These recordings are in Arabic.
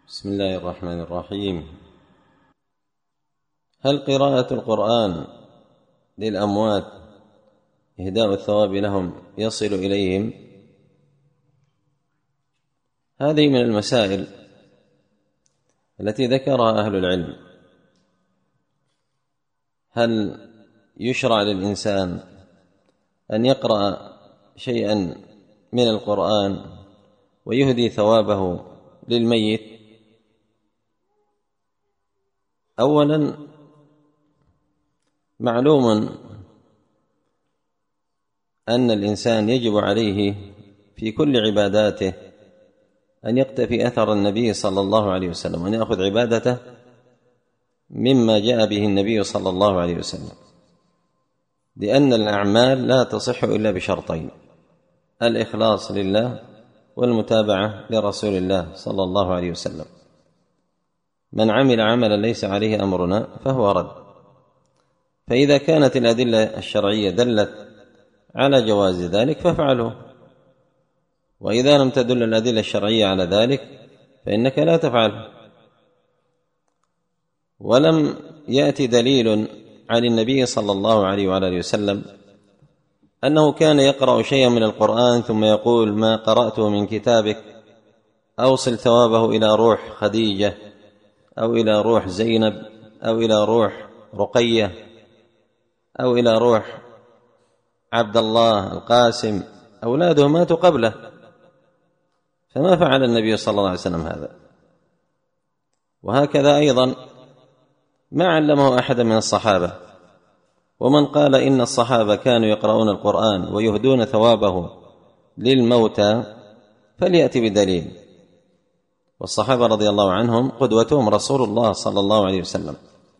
بسم الله الرحمن الرحيم. هل قراءة القرآن للأموات إهداء الثواب لهم يصل إليهم؟ هذه من المسائل التي ذكرها أهل العلم. هل يشرع للإنسان أن يقرأ شيئا من القرآن ويهدي ثوابه للميت؟ أولا، معلوم أن الإنسان يجب عليه في كل عباداته أن يقتفي أثر النبي صلى الله عليه وسلم، وأن يأخذ عبادته مما جاء به النبي صلى الله عليه وسلم، لأن الأعمال لا تصح إلا بشرطين: الإخلاص لله والمتابعة لرسول الله صلى الله عليه وسلم. من عمل عملا ليس عليه أمرنا فهو رد. فإذا كانت الأدلة الشرعية دلت على جواز ذلك فافعله، وإذا لم تدل الأدلة الشرعية على ذلك فإنك لا تفعله. ولم يأتي دليل عن النبي صلى الله عليه وآله وسلم أنه كان يقرأ شيئا من القرآن ثم يقول: ما قرأته من كتابك أوصل ثوابه إلى روح خديجة أو إلى روح زينب أو إلى روح رقية أو إلى روح عبد الله القاسم. أولاده ماتوا قبله، فما فعل النبي صلى الله عليه وسلم هذا. وهكذا أيضا ما علمه أحد من الصحابة. ومن قال إن الصحابة كانوا يقرؤون القرآن ويهدون ثوابه للموتى فليأتي بدليل. والصحابة رضي الله عنهم قدوتهم رسول الله صلى الله عليه وسلم.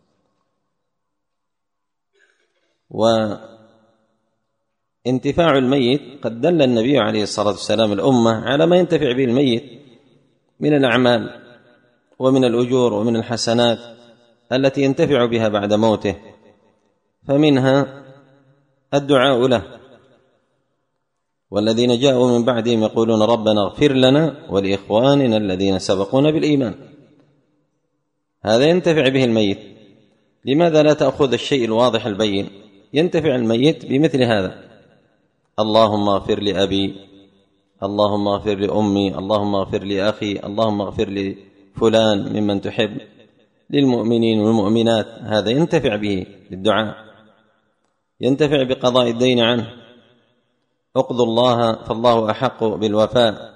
وانتفاع الميت قد دل النبي عليه الصلاة والسلام الأمة على ما ينتفع به الميت من الأعمال ومن الأجور ومن الحسنات التي ينتفع بها بعد موته، فمنها الدعاء له. والذين جاءوا من بعدهم يقولون: ربنا اغفر لنا ولإخواننا الذين سبقونا بالإيمان. هذا ينتفع به الميت. لماذا لا تأخذ الشيء الواضح البين؟ ينتفع الميت بمثل هذا: اللهم اغفر لأبي، اللهم اغفر لأمي، اللهم اغفر لأخي، اللهم اغفر لفلان ممن تحب، للمؤمنين والمؤمنات. هذا ينتفع به بالدعاء. ينتفع بقضاء الدين عنه: اقضوا الله فالله أحق بالوفاء.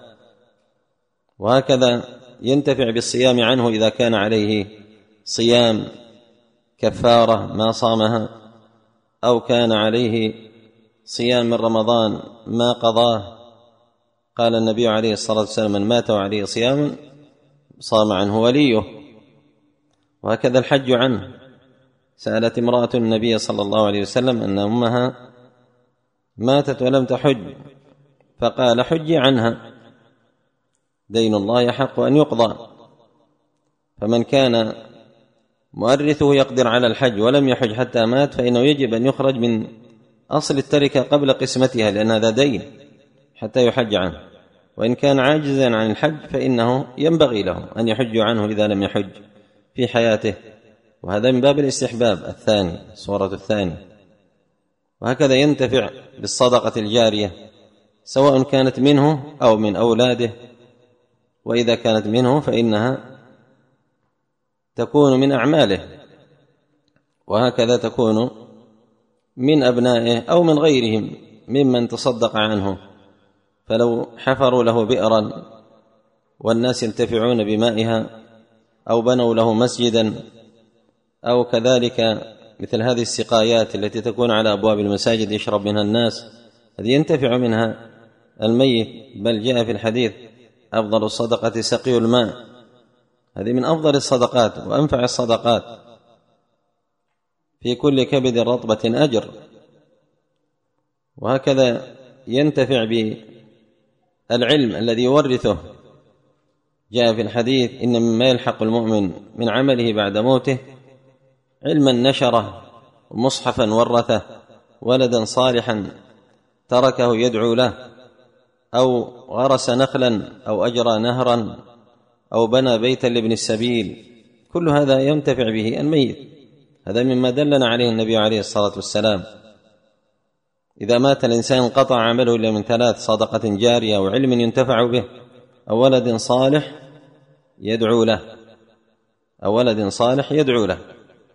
وهكذا ينتفع بالصيام عنه إذا كان عليه صيام كفارة ما صامها، أو كان عليه صيام من رمضان ما قضاه. قال النبي عليه الصلاة والسلام: من مات وعليه صيام صام عنه وليه. وهكذا الحج عنه. سألت امرأة النبي صلى الله عليه وسلم أن أمها ماتت ولم تحج، فقال: حجي عنها، دين الله يحق أن يقضى. فمن كان مؤرثه يقدر على الحج ولم يحج حتى مات فإنه يجب أن يخرج من أصل التركة قبل قسمتها، لأن هذا دين حتى يحج عنه. وإن كان عاجزا عن الحج فإنه ينبغي له أن يحج عنه إذا لم يحج في حياته. وهذا من باب الاستحباب الثاني، الصورة الثانية. وهكذا ينتفع بالصدقة الجارية، سواء كانت منه أو من أولاده. وإذا كانت منه فإنها تكون من أعماله، وهكذا تكون من أبنائه أو من غيرهم ممن تصدق عنه. فلو حفروا له بئرا والناس ينتفعون بمائها، أو بنوا له مسجدا، أو كذلك مثل هذه السقايات التي تكون على أبواب المساجد يشرب منها الناس، هذه ينتفع منها الميت. بل جاء في الحديث: أفضل الصدقة سقي الماء. هذه من أفضل الصدقات وأنفع الصدقات. في كل كبد رطبة أجر. وهكذا ينتفع بالعلم الذي يورثه. جاء في الحديث: إن مما يلحق المؤمن من عمله بعد موته علما نشره، ومصحفا ورثه، ولدا صالحا تركه يدعو له، أو غرس نخلا أو أجرى نهرا أو بنى بيتا لابن السبيل، كل هذا ينتفع به الميت. هذا مما دلنا عليه النبي عليه الصلاة والسلام: إذا مات الإنسان انقطع عمله إلا من ثلاث: صدقة جارية، أو علم ينتفع به، أو ولد صالح يدعو له، أو ولد صالح يدعو له.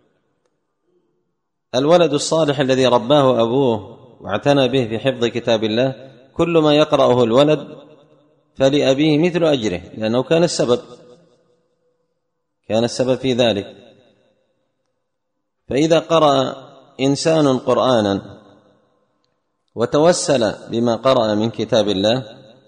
الولد الصالح الذي رباه أبوه واعتنى به في حفظ كتاب الله، كل ما يقرأه الولد فلأبيه مثل أجره، لأنه كان السبب في ذلك. فإذا قرأ إنسان قرآنا وتوسل بما قرأ من كتاب الله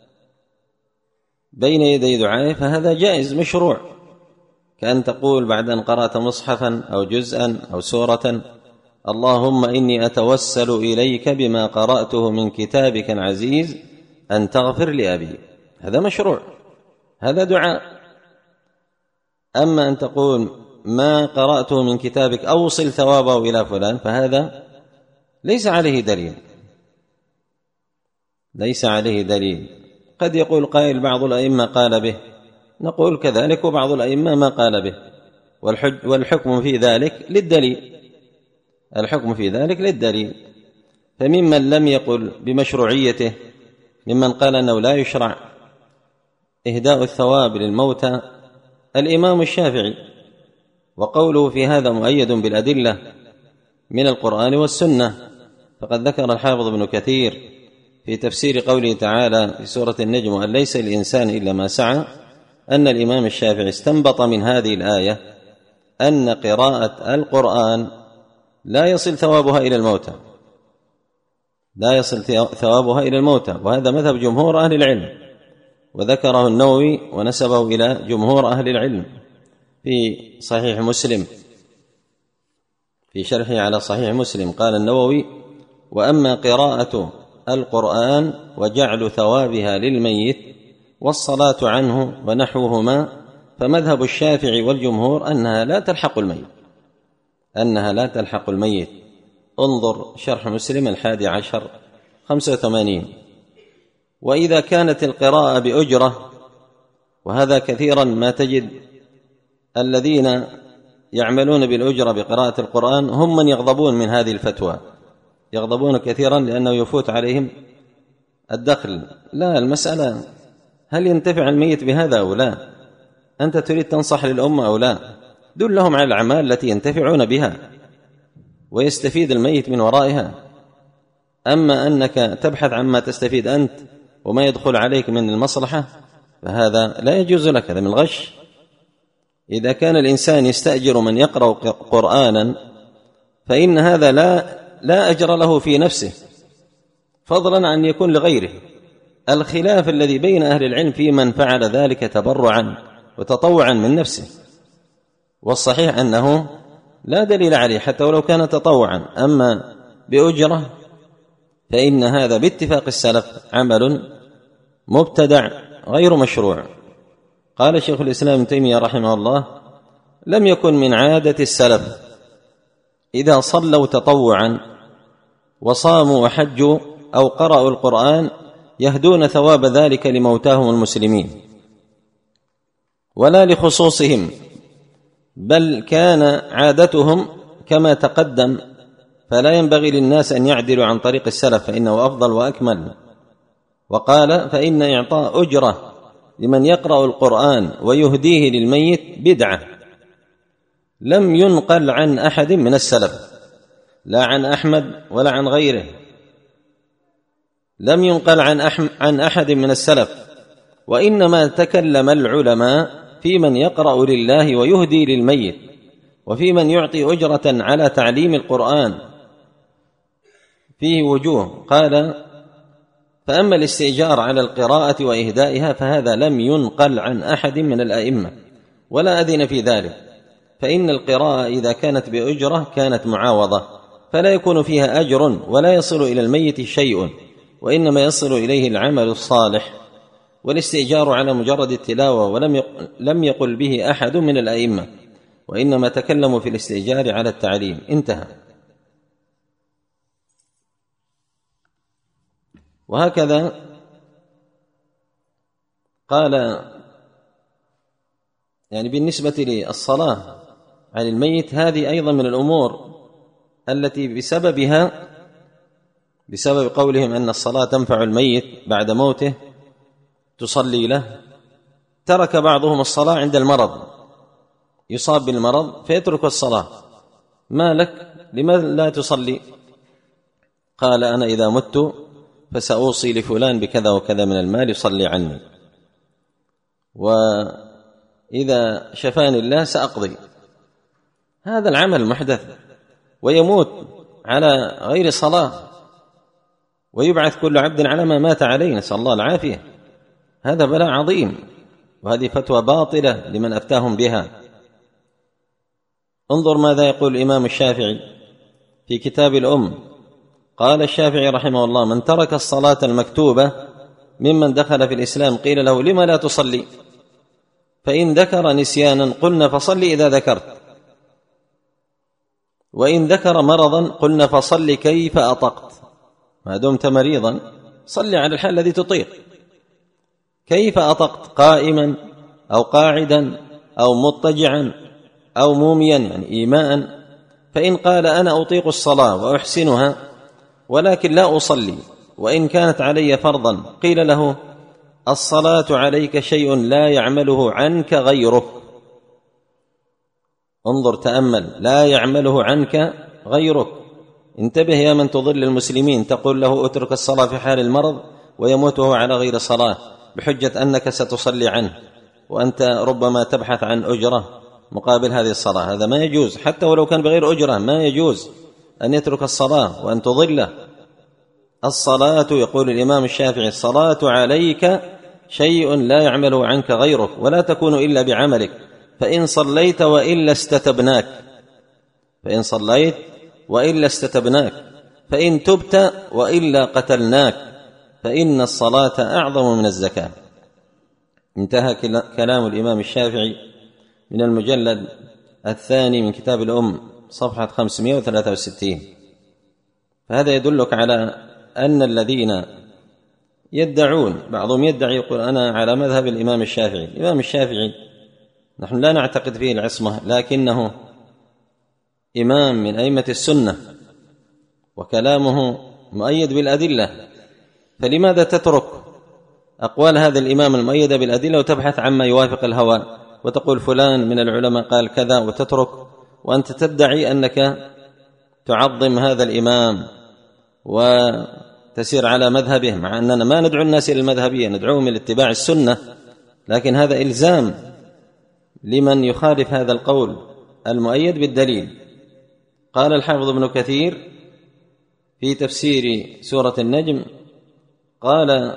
بين يدي دعائه فهذا جائز مشروع، كأن تقول بعد أن قرأت مصحفا أو جزءا أو سورة: اللهم إني أتوسل إليك بما قرأته من كتابك العزيز أن تغفر لأبي. هذا مشروع، هذا دعاء. أما أن تقول ما قرأته من كتابك أوصل ثوابه إلى فلان، فهذا ليس عليه دليل. قد يقول قائل: بعض الأئمة قال به، نقول كذلك، وبعض الأئمة ما قال به، والحكم في ذلك للدليل. فممن لم يقل بمشروعيته، ممن قال أنه لا يشرع إهداء الثواب للموتى، الإمام الشافعي، وقوله في هذا مؤيد بالأدلة من القرآن والسنة. فقد ذكر الحافظ ابن كثير في تفسير قوله تعالى في سورة النجم: وأن ليس للإنسان إلا ما سعى، أن الإمام الشافعي استنبط من هذه الآية أن قراءة القرآن لا يصل ثوابها إلى الموتى، وهذا مذهب جمهور أهل العلم، وذكره النووي ونسبه إلى جمهور أهل العلم في صحيح مسلم، في شرحه على صحيح مسلم. قال النووي: وأما قراءة القرآن وجعل ثوابها للميت والصلاة عنه ونحوهما، فمذهب الشافعي والجمهور أنها لا تلحق الميت. انظر شرح مسلم 11/85. وإذا كانت القراءة بأجرة، وهذا كثيرا ما تجد الذين يعملون بالأجرة بقراءة القرآن هم من يغضبون من هذه الفتوى، يغضبون كثيرا لأنه يفوت عليهم الدخل. لا، المسألة هل ينتفع الميت بهذا أو لا؟ أنت تريد تنصح للأمة أو لا؟ دلهم على الأعمال التي ينتفعون بها ويستفيد الميت من ورائها. أما أنك تبحث عما تستفيد أنت وما يدخل عليك من المصلحة، فهذا لا يجوز لك، هذا من الغش. إذا كان الإنسان يستأجر من يقرأ قرآنا فإن هذا لا أجر له في نفسه، فضلا عن يكون لغيره. الخلاف الذي بين أهل العلم في من فعل ذلك تبرعا وتطوعا من نفسه، والصحيح أنه لا دليل عليه حتى ولو كان تطوعا. أما بأجرة فإن هذا باتفاق السلف عمل مبتدع غير مشروع. قال شيخ الإسلام ابن تيمية رحمه الله: لم يكن من عادة السلف إذا صلوا تطوعا وصاموا وحجوا أو قرأوا القرآن يهدون ثواب ذلك لموتاهم المسلمين ولا لخصوصهم، بل كان عادتهم كما تقدم، فلا ينبغي للناس أن يعدلوا عن طريق السلف فإنه أفضل وأكمل. وقال: فإن إعطاء أجرة لمن يقرأ القرآن ويهديه للميت بدعة لم ينقل عن أحد من السلف، لا عن أحمد ولا عن غيره، لم ينقل عن أحد من السلف. وإنما تكلم العلماء في من يقرأ لله ويهدي للميت، وفي من يعطي أجرة على تعليم القرآن، فيه وجوه. قال: فأما الاستئجار على القراءة وإهدائها فهذا لم ينقل عن أحد من الأئمة ولا أذن في ذلك، فإن القراءة إذا كانت بأجرة كانت معاوضة، فلا يكون فيها أجر ولا يصل إلى الميت شيء، وإنما يصل إليه العمل الصالح. والاستئجار على مجرد التلاوة ولم يقل به أحد من الأئمة، وإنما تكلموا في الاستئجار على التعليم. انتهى. وهكذا قال يعني بالنسبة للصلاة على الميت هذه أيضا من الأمور التي بسبب قولهم أن الصلاة تنفع الميت بعد موته تصلي له، ترك بعضهم الصلاة عند المرض، يصاب بالمرض فيترك الصلاة. ما لك؟ لماذا لا تصلي؟ قال أنا إذا مت فسأوصي لفلان بكذا وكذا من المال يصلي عني، وإذا شفاني الله سأقضي. هذا العمل محدث، ويموت على غير صلاة، ويبعث كل عبد على ما مات عليه، نسأل الله العافية. هذا بلاء عظيم، وهذه فتوى باطلة لمن أفتاهم بها. انظر ماذا يقول الإمام الشافعي في كتاب الأم. قال الشافعي رحمه الله: من ترك الصلاة المكتوبة ممن دخل في الإسلام قيل له: لما لا تصلي؟ فإن ذكر نسيانا قلنا: فصلي إذا ذكرت، وإن ذكر مرضا قلنا: فصلي كيف أطقت. ما دمت مريضا صلي على الحال الذي تطيق. كيف أطقت؟ قائما أو قاعدا أو مضطجعا أو موميا، يعني إيماء. فإن قال: أنا أطيق الصلاة وأحسنها ولكن لا أصلي وإن كانت علي فرضا، قيل له: الصلاة عليك شيء لا يعمله عنك غيرك. انظر، تأمل، لا يعمله عنك غيرك. انتبه يا من تضل المسلمين، تقول له اترك الصلاة في حال المرض ويموت وهو على غير صلاة بحجة أنك ستصلي عنه، وأنت ربما تبحث عن أجرة مقابل هذه الصلاة. هذا ما يجوز، حتى ولو كان بغير أجرة ما يجوز أن يترك الصلاة وأن تضله. الصلاة، يقول الإمام الشافعي: الصلاة عليك شيء لا يعمله عنك غيرك، ولا تكون إلا بعملك، فإن صليت وإلا استتبناك، فإن صليت وإلا استتبناك، فإن تبت وإلا قتلناك، فإن الصلاة أعظم من الزكاة. انتهى كلام الإمام الشافعي من المجلد الثاني من كتاب الأم صفحة 563. فهذا يدلك على أن الذين يدعون، بعضهم يدعي يقول أنا على مذهب الإمام الشافعي. الإمام الشافعي نحن لا نعتقد فيه العصمة، لكنه إمام من أئمة السنة وكلامه مؤيد بالأدلة، فلماذا تترك أقوال هذا الإمام المؤيدة بالأدلة وتبحث عما يوافق الهوى وتقول فلان من العلماء قال كذا وتترك، وأنت تدعي أنك تعظم هذا الإمام وتسير على مذهبه، مع أننا ما ندعو الناس إلى المذهبية، ندعوهم إلى اتباع السنة، لكن هذا إلزام لمن يخالف هذا القول المؤيد بالدليل. قال الحافظ ابن كثير في تفسير سورة النجم، قال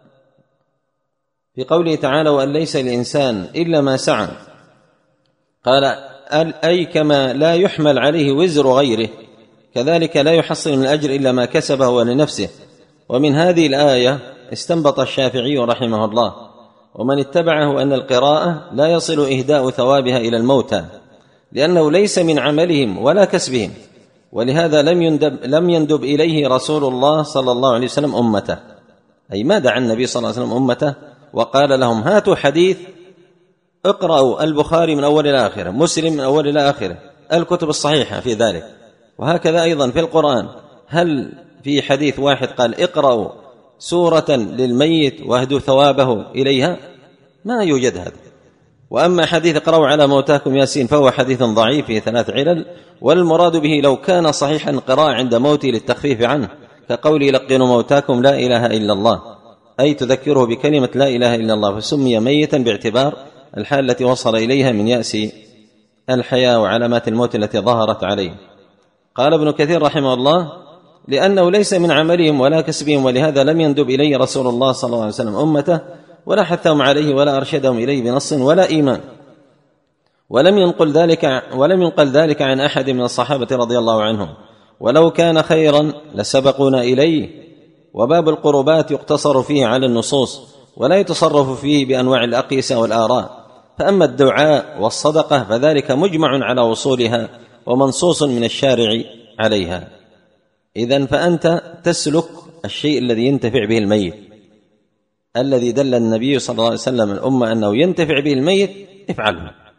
في قوله تعالى: وأن ليس للإنسان إلا ما سعى، قال: أي كما لا يحمل عليه وزر غيره كذلك لا يحصل من الأجر إلا ما كسبه ولنفسه. ومن هذه الآية استنبط الشافعي رحمه الله ومن اتبعه أن القراءة لا يصل إهداء ثوابها إلى الموتى، لأنه ليس من عملهم ولا كسبهم، ولهذا لم يندب إليه رسول الله صلى الله عليه وسلم أمته، أي ما دعا النبي صلى الله عليه وسلم أمته وقال لهم: هاتوا حديث، اقرأوا البخاري من أول إلى آخره، مسلم من أول إلى آخره، الكتب الصحيحة في ذلك. وهكذا أيضا في القرآن، هل في حديث واحد قال اقرأوا سورة للميت واهدوا ثوابه إليها؟ ما يوجد هذا. وأما حديث اقرأوا على موتاكم ياسين فهو حديث ضعيف في 3 علل، والمراد به لو كان صحيحا قراءة عند موته للتخفيف عنه، كقول لقنوا موتاكم لا إله إلا الله، أي تذكره بكلمة لا إله إلا الله، فسمي ميتا باعتبار الحال التي وصل إليها من يأس الحياة وعلامات الموت التي ظهرت عليه. قال ابن كثير رحمه الله: لأنه ليس من عملهم ولا كسبهم، ولهذا لم يندب إليه رسول الله صلى الله عليه وسلم أمته ولا حثهم عليه ولا أرشدهم إليه بنص ولا إيمان، ولم ينقل ذلك عن أحد من الصحابة رضي الله عنهم، ولو كان خيرا لسبقونا إليه. وباب القربات يقتصر فيه على النصوص ولا يتصرف فيه بأنواع الأقيسة والآراء، فأما الدعاء والصدقة فذلك مجمع على وصولها ومنصوص من الشارع عليها. إذن فأنت تسلك الشيء الذي ينتفع به الميت، الذي دل النبي صلى الله عليه وسلم الأمة أنه ينتفع به الميت، افعله.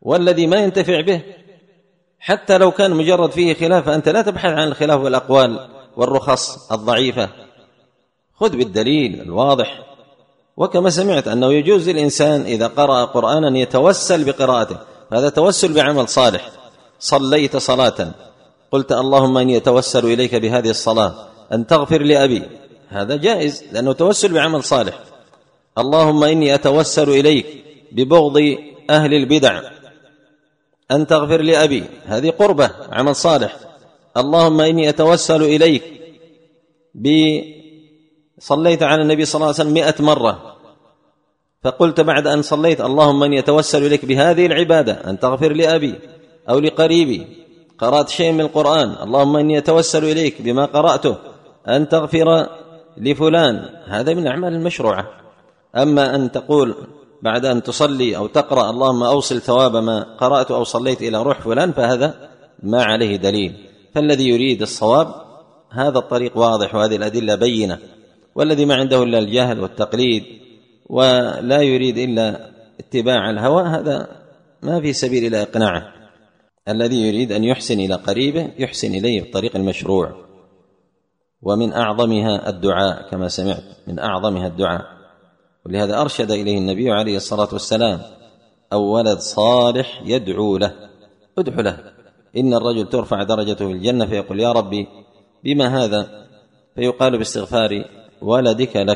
والذي ما ينتفع به حتى لو كان مجرد فيه خلاف فأنت لا تبحث عن الخلاف والأقوال والرخص الضعيفة، خذ بالدليل الواضح. وكما سمعت أنه يجوز للإنسان إذا قرأ قرآنا يتوسل بقراءته، هذا توسل بعمل صالح. صليت صلاة قلت اللهم إني أتوسل إليك بهذه الصلاة أن تغفر لأبي، هذا جائز لأنه توسل بعمل صالح. اللهم إني أتوسل إليك ببغض أهل البدع أن تغفر لأبي، هذه قربة عمل صالح. اللهم إني أتوسل إليك صليت على النبي صلى الله عليه وسلم 100 مرة فقلت بعد أن صليت اللهم إني أتوسل إليك بهذه العبادة أن تغفر لأبي أو لقريبي، قرأت شيء من القرآن اللهم إني أتوسل إليك بما قرأته أن تغفر لفلان، هذا من أعمال المشروعة. أما أن تقول بعد أن تصلي أو تقرأ اللهم أوصل ثواب ما قرأت أو صليت إلى روح فلان، فهذا ما عليه دليل. فالذي يريد الصواب هذا الطريق واضح وهذه الأدلة بينة، والذي ما عنده إلا الجهل والتقليد ولا يريد إلا اتباع الهوى هذا ما في سبيل إلى إقناعه. الذي يريد أن يحسن إلى قريبه يحسن إليه بطريق المشروع، ومن أعظمها الدعاء كما سمعت، من أعظمها الدعاء، ولهذا أرشد إليه النبي عليه الصلاة والسلام: أو ولد صالح يدعو له، ادعو له. إن الرجل ترفع درجته في الجنة فيقول يا ربي بما هذا؟ فيقال باستغفار ولدك لك.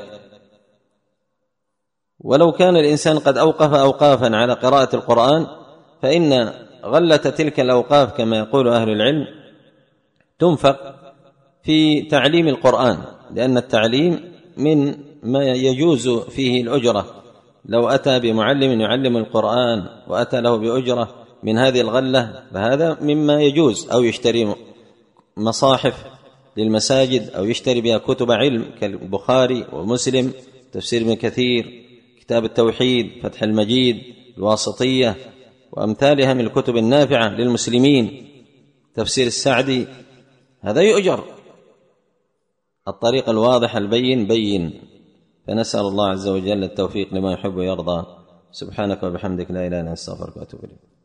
ولو كان الإنسان قد أوقف أوقافا على قراءة القرآن فإن غلة تلك الأوقاف كما يقول أهل العلم تنفق في تعليم القرآن، لأن التعليم من ما يجوز فيه الأجرة. لو أتى بمعلم يعلم القرآن وأتى له بأجرة من هذه الغلة فهذا مما يجوز، أو يشتري مصاحف للمساجد أو يشتري بها كتب علم كالبخاري ومسلم، تفسير ابن كثير، كتاب التوحيد، فتح المجيد، الواسطية وأمثالها من الكتب النافعة للمسلمين، تفسير السعدي، هذا يؤجر. الطريق الواضح البين بين. فنسأل الله عز وجل التوفيق لما يحب ويرضى. سبحانك وبحمدك لا إله إلا أنت أستغفرك وأتوب إليك.